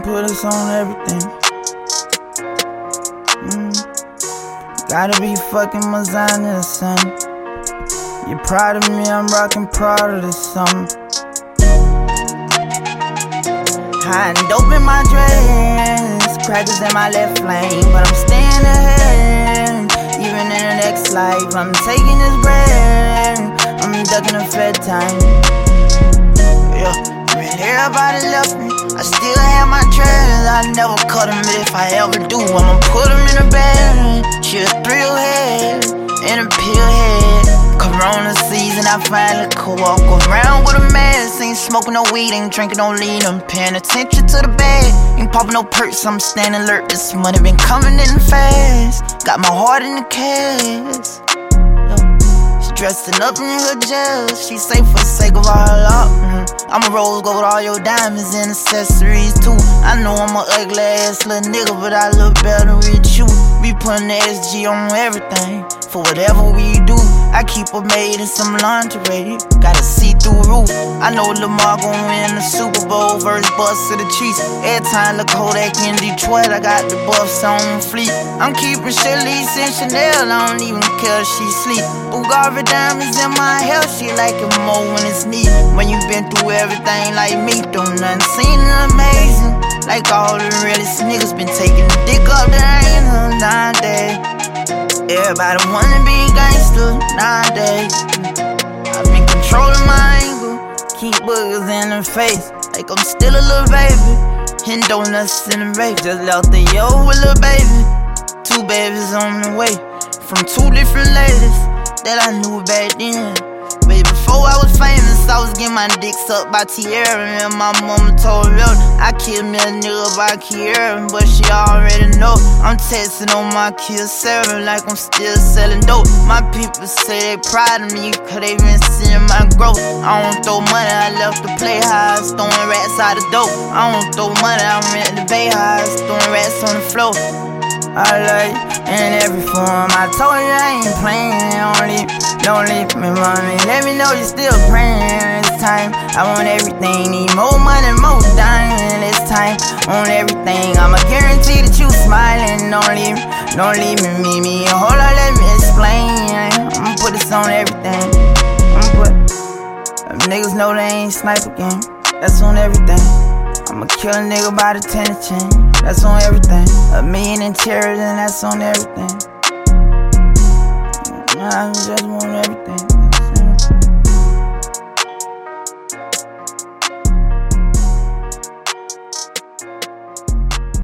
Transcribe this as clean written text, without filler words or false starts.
put us on everything. Gotta be fucking Mazana, son. You proud of me, I'm rockin' proud of this something. Hiding dope in my dress, crackers in my left lane, but I'm staying ahead. Even in the next life, I'm taking this bread. I'm ducking a fed time. Yeah, when everybody left me, I still have my treasures. I never cut them, but if I ever do, I'ma put them in a bag. She a thrill head and a pill head. Corona season, I finally could walk around with a mask. Ain't smoking no weed, ain't drinking no lean. I'm paying attention to the bag. Ain't popping no perks, I'm staying alert. This money been coming in fast. Got my heart in the cast. She dressing up in her gel. She safe for the sake of all her luck. I'm a rose gold, all your diamonds and accessories too. I know I'm a ugly ass little nigga, but I look better with you. We putting the SG on everything, for whatever we do. I keep her made in some lingerie, got a see-through roof. I know Lamar gon' win the Super Bowl versus Bus of the Chiefs. Every time look Kodak in Detroit, I got the buffs on fleet. I'm keeping Charlize and Chanel, I don't even care if she sleep. Bulgari diamonds in my hair, she like it more when it's neat. When you been through everything like me, don't nothing seem amazing. Like all the realest niggas been taking the dick up, there ain't no nowadays. Everybody wanna be gangster nowadays. I've been controlling my angle, keep boogers in the face, like I'm still a little baby. Hitting donuts in the rape, just left the yo with a little baby. 2 babies on the way, from 2 different ladies that I knew back then. Baby, before I was famous, I was getting my dick sucked by Tierra. And my mama told me I killed me a nigga by Kiera, but she already know I'm texting on my kill 7 like I'm still selling dope. My people say they proud of me, cause they been seeing my growth. I don't throw money, I left the playhouse, throwing rats out of dope. I don't throw money, I'm in the Bay House, throwing rats on the floor. I like in every form. I told you I ain't playing. Don't leave me, mommy. Let me know you still praying. This time I want everything. Need more money, more dying. This time on everything. I'ma guarantee that you smiling. Don't leave me. Hold on, let me explain. I'ma put this on everything. Niggas know they ain't sniper game. That's on everything. I'ma kill a nigga by the tennis chain. That's on everything. $1 million in terror, and that's on everything. I just want everything.